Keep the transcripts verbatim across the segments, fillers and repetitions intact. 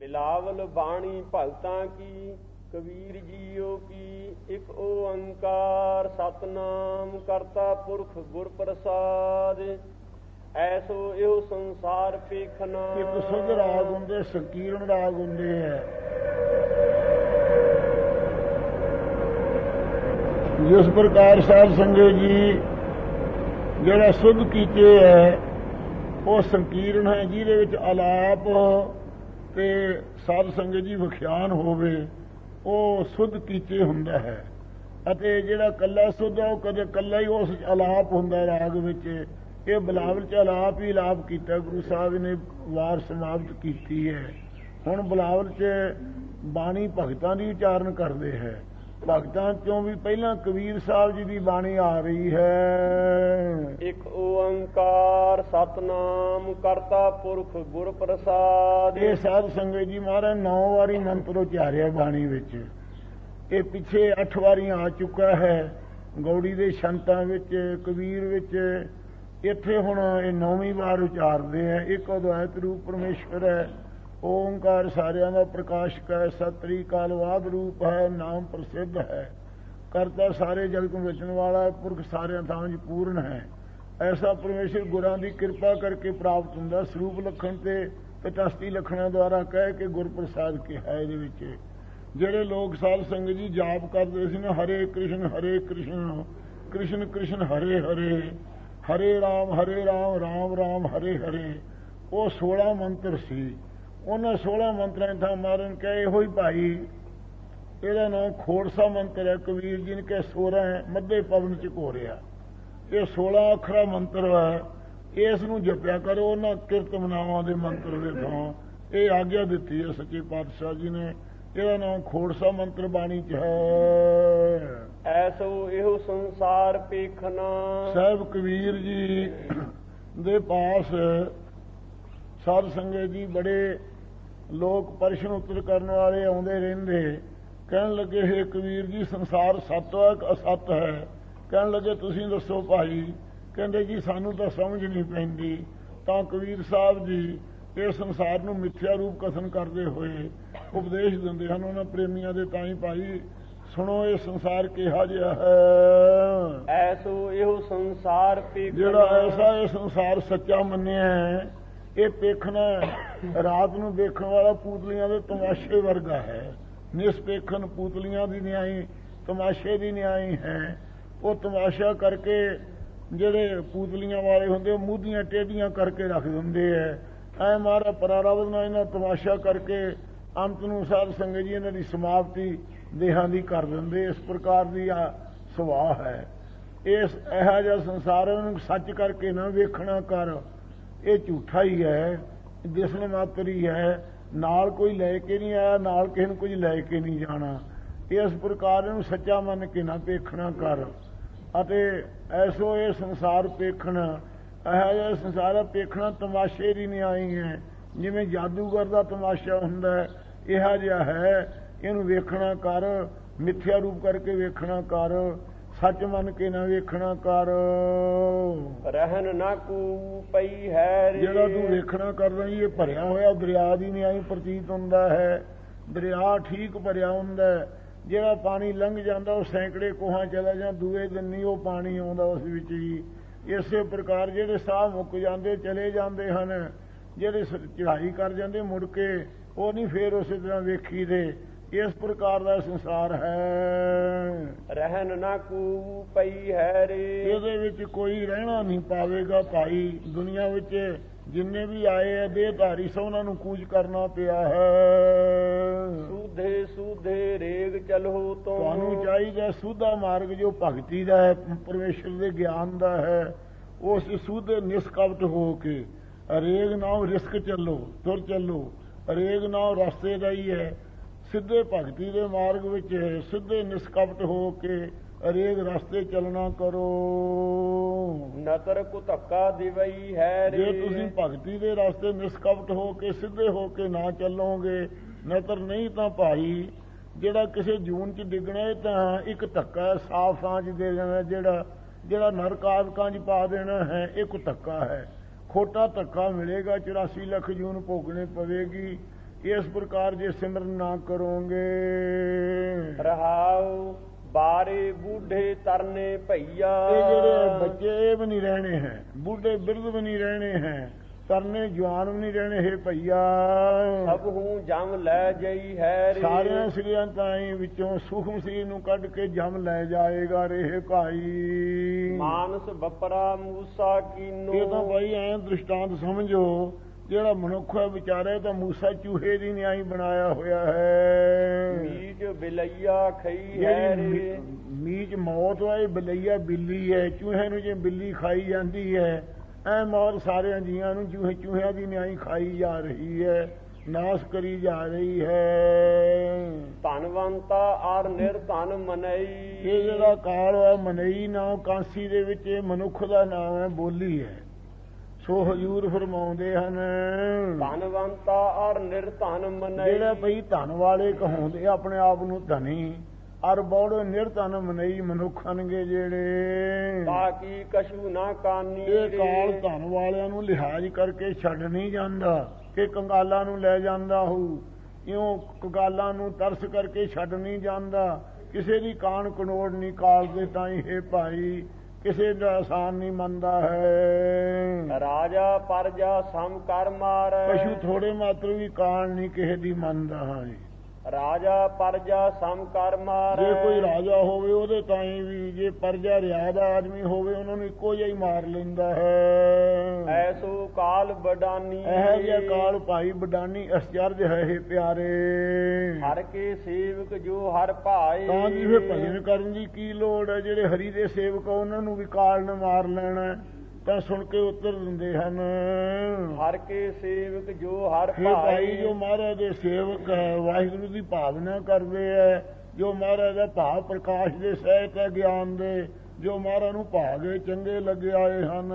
ਬਿਲਾਵਲ ਬਾਣੀ ਭਗਤਾਂ ਕੀ ਕਬੀਰ ਜੀਓ ਕੀ ਇੱਕ ਓੰਕਾਰ ਸਤਨਾਮ ਕਰਤਾ ਪੁਰਖ ਗੁਰ ਪ੍ਰਸਾਦ। ਐਸੋ ਇਹੋ ਸੰਸਾਰ ਪੇਖਣਾ। ਇੱਕ ਸੁਧ ਰਾਗ ਹੁੰਦੇ, ਸੰਕੀਰਣ ਰਾਗ ਹੁੰਦੇ ਹੈ, ਜਿਸ ਪ੍ਰਕਾਰ ਸਾਧ ਸੰਗਤ ਜੀ ਜਿਹੜਾ ਸੁਧ ਕੀਤੇ ਹੈ ਉਹ ਸੰਕੀਰਣ ਹੈ, ਜਿਹਦੇ ਵਿੱਚ ਆਲਾਪ ਤੇ ਸਾਧ ਸੰਗਤ ਜੀ ਵਿਖਿਆਨ ਹੋਵੇ, ਉਹ ਸੁਧ ਕੀਤੇ ਹੁੰਦਾ ਹੈ। ਅਤੇ ਜਿਹੜਾ ਕੱਲਾ ਸੁਧ ਹੈ ਉਹ ਕਦੇ ਕੱਲਾ ਹੀ ਉਸ ਆਲਾਪ ਹੁੰਦਾ ਰਾਗ ਵਿੱਚ। ਇਹ ਬਿਲਾਵਲ 'ਚ ਆਲਾਪ ਹੀ ਆਲਾਪ ਕੀਤਾ, ਗੁਰੂ ਸਾਹਿਬ ਨੇ ਵਾਰ ਸਮਾਪਤ ਕੀਤੀ ਹੈ। ਹੁਣ ਬਿਲਾਵਲ 'ਚ ਬਾਣੀ ਭਗਤਾਂ ਦੀ ਉਚਾਰਨ ਕਰਦੇ ਹੈ। ਭਗਤਾਂ ਚੋਂ ਵੀ ਪਹਿਲਾਂ ਕਬੀਰ ਸਾਹਿਬ ਜੀ ਦੀ ਬਾਣੀ ਆ ਰਹੀ ਹੈ। ਇੱਕ ਓੰਕਾਰ ਸਤਨਾਮ ਕਰਤਾ ਪੁਰਖ ਗੁਰ ਪ੍ਰਸਾਦ। ਇਹ ਸਾਧ ਸੰਗਤ ਜੀ ਮਹਾਰਾਜ ਨੌ ਵਾਰੀ ਮੰਤਰ ਉਚਾਰਿਆ ਬਾਣੀ ਵਿੱਚ। ਇਹ ਪਿੱਛੇ ਅੱਠ ਵਾਰੀ ਆ ਚੁੱਕਾ ਹੈ ਗੌੜੀ ਦੇ ਸ਼ੰਤਾਂ ਵਿੱਚ, ਕਬੀਰ ਵਿੱਚ। ਇੱਥੇ ਹੁਣ ਇਹ ਨੌਵੀਂ ਵਾਰ ਉਚਾਰਦੇ ਹੈ। ਇੱਕ ਅਦਵੈਤ ਰੂਪ ਪਰਮੇਸ਼ਵਰ ਹੈ, ਓਂਕਾਰ ਸਾਰਿਆਂ ਦਾ ਪ੍ਰਕਾਸ਼ਕ ਹੈ, ਸਤਰੀ ਕਾਲਵਾਦ ਰੂਪ ਹੈ, ਨਾਮ ਪ੍ਰਸਿੱਧ ਹੈ, ਕਰਤਾ ਸਾਰੇ ਜਗਤ ਨੂੰ ਰਚਣ ਵਾਲਾ ਹੈ, ਪੁਰਖ ਸਾਰਿਆਂ ਥਾਂ 'ਚ ਪੂਰਨ ਹੈ। ਐਸਾ ਪਰਮੇਸ਼ਰ ਗੁਰਾਂ ਦੀ ਕਿਰਪਾ ਕਰਕੇ ਪ੍ਰਾਪਤ ਹੁੰਦਾ। ਸਰੂਪ ਲੱਖਣ ਤੇ ਤਟਸਥੀ ਲੱਖਣਾਂ ਦੁਆਰਾ ਕਹਿ ਕੇ ਗੁਰ ਪ੍ਰਸਾਦ ਕਿਹਾ। ਇਹਦੇ ਵਿੱਚ ਜਿਹੜੇ ਲੋਕ ਸਾਧ ਸੰਗਤ ਜੀ ਜਾਪ ਕਰਦੇ ਸੀ ਨਾ, ਹਰੇ ਕ੍ਰਿਸ਼ਨ ਹਰੇ ਕ੍ਰਿਸ਼ਨ ਕ੍ਰਿਸ਼ਨ ਕ੍ਰਿਸ਼ਨ ਹਰੇ ਹਰੇ, ਹਰੇ ਰਾਮ ਹਰੇ ਰਾਮ ਰਾਮ ਰਾਮ ਹਰੇ ਹਰੇ, ਉਹ ਸੋਲਾਂ ਮੰਤਰ ਸੀ। ਉਹਨਾਂ ਸੋਲਾਂ ਮੰਤਰਾਂ ਥਾਂ ਮਾਰਨ ਕਹੇ ਇਹੋ ਹੀ ਭਾਈ, ਇਹਦਾ ਨਾਮ ਖੋੜਸਾ ਮੰਤਰ ਹੈ। ਕਬੀਰ ਜੀ ਨੇ ਕਹੇ ਸੋਲਾਂ ਮੱਧੇ ਪਵਨ ਚ ਘੋਰਿਆ। ਇਹ ਸੋਲਾਂ ਅੱਖਰਾ ਮੰਤਰ ਹੈ, ਇਸ ਨੂੰ ਜਪਿਆ ਕਰੋ। ਉਹਨਾਂ ਕੀਰਤਮਨਾਵਾਂ ਦੇ ਮੰਤਰ ਦੇ ਥਾਂ ਇਹ ਆਗਿਆ ਦਿੱਤੀ ਹੈ ਸੱਚੇ ਪਾਤਸ਼ਾਹ ਜੀ ਨੇ। ਇਹਦਾ ਨਾਮ ਖੋੜਸਾ ਮੰਤਰ ਬਾਣੀ ਚ ਹੈ। ਐਸੋ ਇਹੋ ਸੰਸਾਰ ਪੇਖਣਾ। ਸਾਹਿਬ ਕਬੀਰ ਜੀ ਦੇ ਪਾਸ ਸਾਧ ਸੰਗਤ ਜੀ ਬੜੇ ਲੋਕ ਪ੍ਰਸ਼ਨ ਉੱਤਰ ਕਰਨ ਵਾਲੇ ਆਉਂਦੇ ਰਹਿੰਦੇ। ਕਹਿਣ ਲੱਗੇ ਹੈ ਕਬੀਰ ਜੀ ਸੰਸਾਰ ਸੱਤ ਹੈ ਕਿ ਅਸੱਤ ਹੈ? ਕਹਿਣ ਲੱਗੇ ਤੁਸੀਂ ਦੱਸੋ ਭਾਈ। ਕਹਿੰਦੇ ਜੀ ਸਾਨੂੰ ਤਾਂ ਸਮਝ ਨਹੀਂ ਪੈਂਦੀ। ਤਾਂ ਕਬੀਰ ਸਾਹਿਬ ਜੀ ਇਹ ਸੰਸਾਰ ਨੂੰ ਮਿੱਥਿਆ ਰੂਪ ਕਥਨ ਕਰਦੇ ਹੋਏ ਉਪਦੇਸ਼ ਦਿੰਦੇ ਹਨ ਉਹਨਾਂ ਪ੍ਰੇਮੀਆਂ ਦੇ। ਤਾਂ ਹੀ ਭਾਈ ਸੁਣੋ ਇਹ ਸੰਸਾਰ ਕਿਹਾ ਜਿਹਾ ਹੈ। ਐਸੋ ਇਹੋ ਸੰਸਾਰ ਪੇਖਣਾ। ਜਿਹੜਾ ਐਸਾ ਇਹ ਸੰਸਾਰ ਸੱਚਾ ਮੰਨਿਆ ਹੈ, ਇਹ ਪੇਖਣਾ ਰਾਤ ਨੂੰ ਵੇਖਣ ਵਾਲਾ ਪੂਤਲੀਆਂ ਦੇ ਤਮਾਸ਼ੇ ਵਰਗਾ ਹੈ। ਨਿਸਪੇਖਣ ਪੂਤਲੀਆਂ ਦੀ ਨਿਆਈ ਤਮਾਸ਼ੇ ਦੀ ਨਿਆਈ ਹੈ। ਉਹ ਤਮਾਸ਼ਾ ਕਰਕੇ ਜਿਹੜੇ ਪੂਤਲੀਆਂ ਵਾਲੇ ਹੁੰਦੇ ਉਹ ਮੂਧੀਆਂ ਟੇਢੀਆਂ ਕਰਕੇ ਰੱਖ ਦਿੰਦੇ ਹੈ। ਐ ਮਾਰਾ ਪਰਾਰਬਧ ਨਾਲ ਇਹਨਾਂ ਤਮਾਸ਼ਾ ਕਰਕੇ ਅੰਤ ਨੂੰ ਸਾਧ ਸੰਗਤ ਜੀ ਇਹਨਾਂ ਦੀ ਸਮਾਪਤੀ ਦੇਹਾਂ ਦੀ ਕਰ ਦਿੰਦੇ। ਇਸ ਪ੍ਰਕਾਰ ਦੀ ਆ ਸੁਭਾਅ ਹੈ। ਇਸ ਇਹੋ ਜਿਹਾ ਸੰਸਾਰ ਨੂੰ ਸੱਚ ਕਰਕੇ ਨਾ ਵੇਖਣਾ ਕਰ, ਇਹ ਝੂਠਾ ਹੀ ਹੈ, ਦਿਸਣ ਮਾਤਰ ਹੀ ਹੈ। ਨਾਲ ਕੋਈ ਲੈ ਕੇ ਨਹੀਂ ਆਇਆ, ਨਾਲ ਕਿਸੇ ਨੂੰ ਕੁਝ ਲੈ ਕੇ ਨਹੀਂ ਜਾਣਾ। ਇਸ ਪ੍ਰਕਾਰ ਨੂੰ ਸੱਚਾ ਮੰਨ ਕੇ ਨਾ ਵੇਖਣਾ ਕਰ। ਅਤੇ ਐਸੋ ਇਹ ਸੰਸਾਰ ਪੇਖਣਾ, ਇਹੋ ਜਿਹਾ ਸੰਸਾਰ ਪੇਖਣਾ ਤਮਾਸ਼ੇ ਦੀ ਨਿਆਈ ਹੈ। ਜਿਵੇਂ ਜਾਦੂਗਰ ਦਾ ਤਮਾਸ਼ਾ ਹੁੰਦਾ ਇਹੋ ਜਿਹਾ ਹੈ। ਇਹਨੂੰ ਵੇਖਣਾ ਕਰ, ਮਿੱਥਿਆ ਰੂਪ ਕਰਕੇ ਵੇਖਣਾ ਕਰ, ਸੱਚ ਮੰਨ ਕੇ ਨਾ ਵੇਖਣਾ ਕਰ। ਰਹਿਣ ਨਾ ਕੂ ਪਈ ਹੈ। ਜਿਹੜਾ ਤੂੰ ਵੇਖਣਾ ਕਰਦਾ ਇਹ ਭਰਿਆ ਹੋਇਆ ਦਰਿਆ ਦੀ ਨਿਆਈ ਪ੍ਰਤੀਤ ਹੁੰਦਾ ਹੈ। ਦਰਿਆ ਠੀਕ ਭਰਿਆ ਹੁੰਦਾ, ਜਿਹੜਾ ਪਾਣੀ ਲੰਘ ਜਾਂਦਾ ਉਹ ਸੈਂਕੜੇ ਕੋਹਾਂ ਚਲਾ ਜਾਂ ਦੂਏ ਦਿਨ ਨਹੀਂ ਉਹ ਪਾਣੀ ਆਉਂਦਾ ਉਸ ਵਿੱਚ ਹੀ। ਇਸੇ ਪ੍ਰਕਾਰ ਜਿਹੜੇ ਸਾਹ ਮੁੱਕ ਜਾਂਦੇ ਚਲੇ ਜਾਂਦੇ ਹਨ, ਜਿਹੜੇ ਚੜ੍ਹਾਈ ਕਰ ਜਾਂਦੇ ਮੁੜ ਕੇ ਉਹ ਨਹੀਂ ਫੇਰ ਉਸੇ ਤਰ੍ਹਾਂ ਵੇਖੀ ਦੇ। ਇਸ ਪ੍ਰਕਾਰ ਦਾ ਸੰਸਾਰ ਹੈ। ਰਹਿਣ ਨਾ ਕੂ ਪਈ ਹੈ ਰੇ। ਇਹਦੇ ਵਿੱਚ ਕੋਈ ਰਹਿਣਾ ਨਹੀਂ ਪਾਵੇਗਾ ਭਾਈ। ਦੁਨੀਆ ਵਿੱਚ ਜਿੰਨੇ ਵੀ ਆਏ ਹੈ ਦੇਹਧਾਰੀ ਸੋ ਉਹਨਾਂ ਨੂੰ ਕੂਚ ਕਰਨਾ ਪਿਆ ਹੈ। ਸੂਧੇ ਸੂਧੇ ਰੇਗ ਚਲੋ ਤੋਂ। ਤੁਹਾਨੂੰ ਚਾਹੀਦਾ ਸੂਧਾ ਮਾਰਗ ਜੋ ਭਗਤੀ ਦਾ ਹੈ, ਪਰਮੇਸ਼ਰ ਦੇ ਗਿਆਨ ਦਾ ਹੈ, ਉਸ ਸੂਧੇ ਨਿਸਕਪਟ ਹੋ ਕੇ ਰੇਗ ਨਾਮ ਰਿਸਕ ਚੱਲੋ, ਤੁਰ ਚੱਲੋ। ਰੇਗ ਨਾਮ ਰਸਤੇ ਦਾ ਹੀ ਹੈ। ਸਿੱਧੇ ਭਗਤੀ ਦੇ ਮਾਰਗ ਵਿੱਚ ਸਿੱਧੇ ਨਿਸਕਪਟ ਹੋ ਕੇ ਅਰੇਗ ਰਸਤੇ ਚੱਲਣਾ ਕਰੋ। ਨਤਰ ਕੋ ਧੱਕਾ ਦਿਵਈ ਹੈ ਰੇ। ਜੇ ਤੁਸੀਂ ਭਗਤੀ ਦੇ ਰਸਤੇ ਨਿਸਕਪਟ ਹੋ ਕੇ ਸਿੱਧੇ ਹੋ ਕੇ ਨਾ ਚੱਲੋਗੇ, ਨਤਰ ਨਹੀਂ ਤਾਂ ਭਾਈ ਜਿਹੜਾ ਕਿਸੇ ਜੂਨ ਚ ਡਿੱਗਣਾ ਤਾਂ ਇੱਕ ਧੱਕਾ ਸਾਫ ਸਾਂਝ ਦੇ ਦੇਣਾ। ਜਿਹੜਾ ਜਿਹੜਾ ਨਰਕ ਆਦਿਕਾਂ ਚ ਪਾ ਦੇਣਾ ਹੈ ਇੱਕ ਧੱਕਾ ਹੈ। ਖੋਟਾ ਧੱਕਾ ਮਿਲੇਗਾ, ਚੁਰਾਸੀ ਲੱਖ ਜੂਨ ਭੋਗਣੀ ਪਵੇਗੀ। ਇਸ ਪ੍ਰਕਾਰ ਜੇ ਸਿਮਰਨ ਨਾ ਕਰੋਗੇ। ਰਹਾਉ ਬਾਰੇ ਬੂਢੇ ਤਰਨੇ ਭਈਆ। ਇਹ ਜਿਹੜੇ ਬੱਚੇ ਇਹ ਵੀ ਨਹੀਂ ਰਹਿਣੇ ਹੈ, ਬੁੱਢੇ ਬਿਰਧ ਵੀ ਨਹੀਂ ਰਹਿਣੇ ਹੈ, ਤਰਨੇ ਜਵਾਨ ਵੀ ਨਹੀਂ ਰਹਿਣੇ ਹੈ ਭਈਆ। ਸਭ ਹੂੰ ਜਮ ਲੈ ਜਈ ਹੈ ਰੇ। ਸਾਰਿਆਂ ਸਰੀਰਾਂ ਤਾਈ ਵਿੱਚੋਂ ਸੂਖਮ ਸਰੀਰ ਨੂੰ ਕੱਢ ਕੇ ਜਮ ਲੈ ਜਾਏਗਾ ਰੇ ਭਾਈ। ਮਾਨਸ ਬਪਰਾ ਮੂਸਾ ਕੀਨੋ। ਇਹ ਤਾਂ ਭਾਈ ਐਂ ਦ੍ਰਿਸ਼ਟਾਂਤ ਸਮਝੋ, ਜਿਹੜਾ ਮਨੁੱਖ ਹੈ ਵਿਚਾਰੇ ਤਾਂ ਮੂਸਾ ਚੂਹੇ ਦੀ ਨਿਆਈ ਬਣਾਇਆ ਹੋਇਆ ਹੈ। ਮੀਚ ਬਿਲਈਆ ਖਈ ਹੈ ਰੇ। ਮੀਚ ਮੌਤ ਵਾਲੀ ਬਿਲਈਆ ਬਿੱਲੀ ਹੈ, ਚੂਹੇ ਨੂੰ ਜੇ ਬਿੱਲੀ ਖਾਈ ਜਾਂਦੀ ਹੈ, ਐ ਮੌਤ ਸਾਰਿਆਂ ਜੀਆਂ ਨੂੰ ਚੂਹੇ ਚੂਹਿਆਂ ਦੀ ਨਿਆਈ ਖਾਈ ਜਾ ਰਹੀ ਹੈ, ਨਾਸ਼ ਕਰੀ ਜਾ ਰਹੀ ਹੈ। ਧਨਵੰਤਾ ਆਰ ਨਿਰਧਨ ਮਨਈ। ਇਹ ਜਿਹੜਾ ਕਾਲ ਹੈ ਮਨਈ ਨਾਮ ਕਾਂਸੀ ਦੇ ਵਿੱਚ ਇਹ ਮਨੁੱਖ ਦਾ ਨਾਮ ਹੈ, ਬੋਲੀ ਹੈ। ਸੋ ਹਜ਼ੂਰ ਫਰਮਾਉਂਦੇ ਹਨ ਧਨਵੰਤਾ ਆਰ ਨਿਰਧਨ ਮਨਈ। ਜਿਹੜਾ ਭਈ ਧਨ ਵਾਲੇ ਕਹਾਉਂਦੇ ਆਪਣੇ ਆਪ ਨੂੰ ਧਨੀ, ਅਰ ਬੋੜੇ ਨਿਰਧਨ ਮਨਈ ਮਨੁੱਖ ਹਨਗੇ ਜਿਹੜੇ। ਬਾਕੀ ਕਛੂ ਨਾ ਕਾਨੀ। ਇਹ ਕਾਲ ਧਨ ਵਾਲਿਆਂ ਨੂੰ ਲਿਹਾਜ਼ ਕਰਕੇ ਛੱਡ ਨਹੀਂ ਜਾਂਦਾ ਕਿ ਕੰਗਾਲਾਂ ਨੂੰ ਲੈ ਜਾਂਦਾ ਹੋਊ, ਇਉਂ ਕੰਗਾਲਾਂ ਨੂੰ ਤਰਸ ਕਰਕੇ ਛੱਡ ਨਹੀਂ ਜਾਂਦਾ। ਕਿਸੇ ਦੀ ਕਾਣ ਕਨੋੜ ਨਹੀਂ ਕਾਲ ਦੇ ਤਾਈ ਹੈ ਭਾਈ, ਕਿਸੇ ਦਾ ਆਸਾਨ ਨਹੀਂ ਮੰਨਦਾ ਹੈ। ਰਾਜਾ ਪਰਜਾ ਸਮ ਕਰ ਮਾਰੈ। ਪਸ਼ੂ ਥੋੜੇ ਮਾਤਰ ਵੀ ਕਾਣ ਨਹੀਂ ਕਿਸੇ ਦੀ ਮੰਨਦਾ ਹੈ। ਰਾਜਾ ਪਰਜਾ ਸਮ ਕਰ ਮਾਰੈ। ਜੇ ਕੋਈ ਰਾਜਾ ਹੋਵੇ ਉਹਦੇ ਤਾਈ ਵੀ, ਜੇ ਪਰਜਾ ਰਿਆ ਦਾ ਆਦਮੀ ਹੋਵੇ ਉਹਨਾਂ ਨੂੰ ਇੱਕੋ ਜਿਹਾ ਹੀ ਮਾਰ ਲੈਂਦਾ ਹੈ। ਐਸੋ ਕਾਲ ਬਡਾਨੀ। ਇਹ ਜਿਹਾ ਕਾਲ ਭਾਈ ਬਡਾਨੀ ਅਸਚਰਜ ਹੈ ਇਹ ਪਿਆਰੇ। ਹਰ ਕੇ ਸੇਵਕ ਜੋ ਹਰ ਭਾਏ। ਤਾਂ ਜੀ ਫਿਰ ਭਜਨ ਕਰਨ ਦੀ ਕੀ ਲੋੜ ਹੈ? ਜਿਹੜੇ ਹਰੀ ਦੇ ਸੇਵਕ ਉਹਨਾਂ ਨੂੰ ਵੀ ਕਾਲ ਨੇ ਮਾਰ ਲੈਣਾ, ਤਾਂ ਸੁਣ ਕੇ ਉੱਤਰ ਦਿੰਦੇ ਹਨ ਹਰ ਕੇ ਸੇਵਕ ਜੋ ਹਰ ਭਾਈ। ਜੋ ਮਹਾਰਾਜ ਦੇ ਸੇਵਕ ਹੈ, ਵਾਹਿਗੁਰੂ ਦੀ ਭਾਵਨਾ ਕਰਦੇ ਹੈ, ਜੋ ਮਹਾਰਾਜ ਦਾ ਭਾਵ ਪ੍ਰਕਾਸ਼ ਦੇ ਸਹਿਤ ਹੈ ਗਿਆਨ ਦੇ, ਜੋ ਮਹਾਰਾਜ ਨੂੰ ਭਾਗੇ ਚੰਗੇ ਲੱਗੇ ਆਏ ਹਨ,